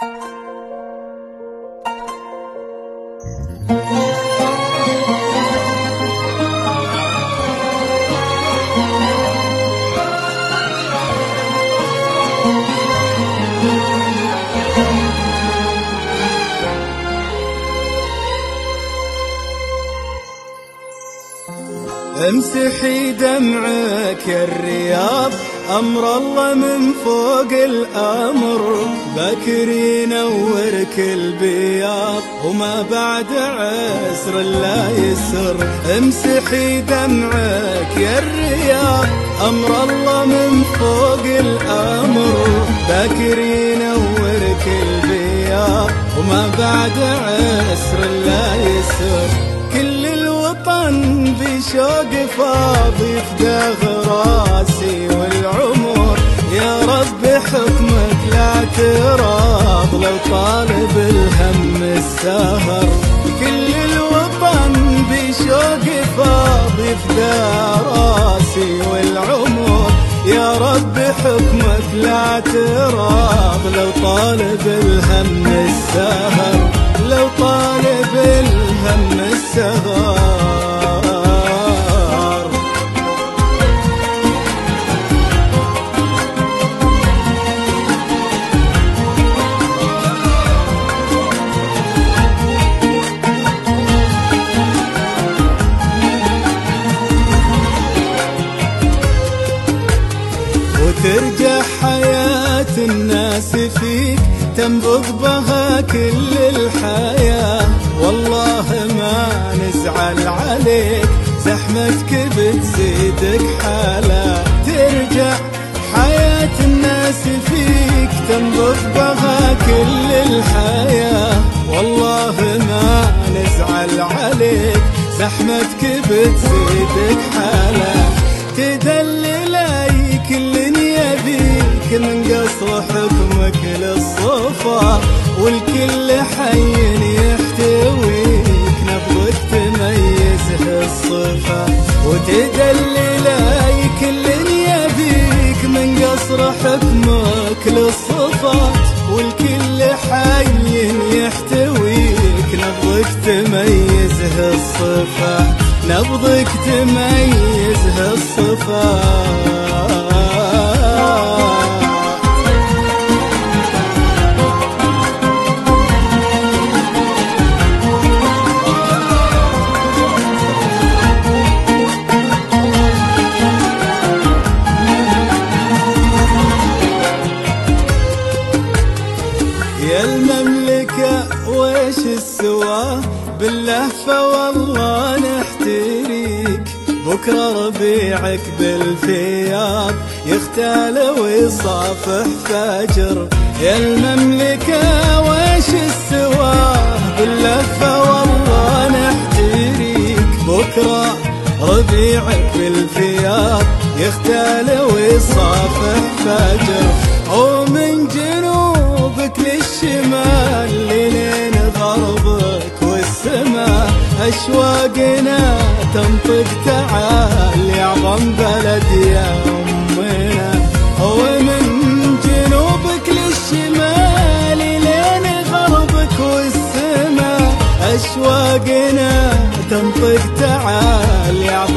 امسحي دمعك يا الرياض، أمر الله من فوق الأمر، باكر ينور كل بياض وما بعد عسر لا يسر. امسحي دمعك يا الرياض، أمر الله من فوق الأمر، باكر ينور كل بياض وما بعد عسر لا يسر. كل الوطن بشوق فاضي يفداغ راسي والعمر، يا رب حكمك لا تراض لو طالب الهم السهر. كل الوطن بشوق فاضي يفداغ راسي والعمر، يا رب حكمك لا تراض لو طالب الهم السهر، لو طالب الهم السهر. وترجع حياة الناس فيك تنبض بها كل الحياة، والله ما نزعل عليك زحمتك بتزيدك حالة. ترجع حياة الناس فيك تنبض بها كل الحياة، والله ما نزعل عليك زحمتك بتزيدك حالة. تدلل اي كل يبيك من قصر حكمك للصفا، والكل حي يحتويك نبضك تميزه الصفا. وتدلل اي كل يبيك من قصر حكمك للصفا، والكل حي يحتويك نبضك تميزه الصفا، نبضك تميزه الصفا. يا المملكة ويش السوا باللهفة والله نحتريك، بكرة ربيعك بالفياض يختال ويصافح فجر. يا المملكة ويش السوا باللهفة والله نحتريك، بكرة ربيعك بالفياض يختال ويصافح فجر. ومن جنوبك للشمال لين غربك والسماء أشواقنا تنطق تعال يا عظم بلد يا أمنا. ومن جنوبك للشمال لين غربك والسماء أشواقنا تنطق تعال يا